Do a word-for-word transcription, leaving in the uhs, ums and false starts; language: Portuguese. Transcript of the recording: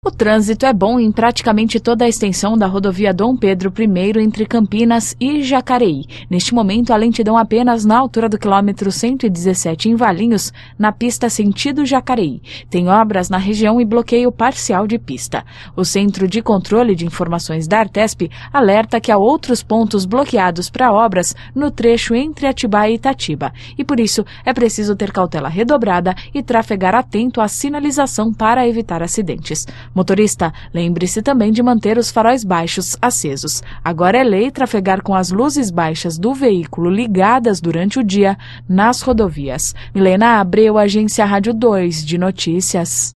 O trânsito é bom em praticamente toda a extensão da rodovia Dom Pedro I entre Campinas e Jacareí. Neste momento, a lentidão apenas na altura do quilômetro cento e dezessete em Valinhos, na pista sentido Jacareí. Tem obras na região e bloqueio parcial de pista. O Centro de Controle de Informações da Artesp alerta que há outros pontos bloqueados para obras no trecho entre Atibaia e Itatiba. E por isso é preciso ter cautela redobrada e trafegar atento à sinalização para evitar acidentes. Motorista, lembre-se também de manter os faróis baixos acesos. Agora é lei trafegar com as luzes baixas do veículo ligadas durante o dia nas rodovias. Milena Abreu, Agência Rádio dois de Notícias.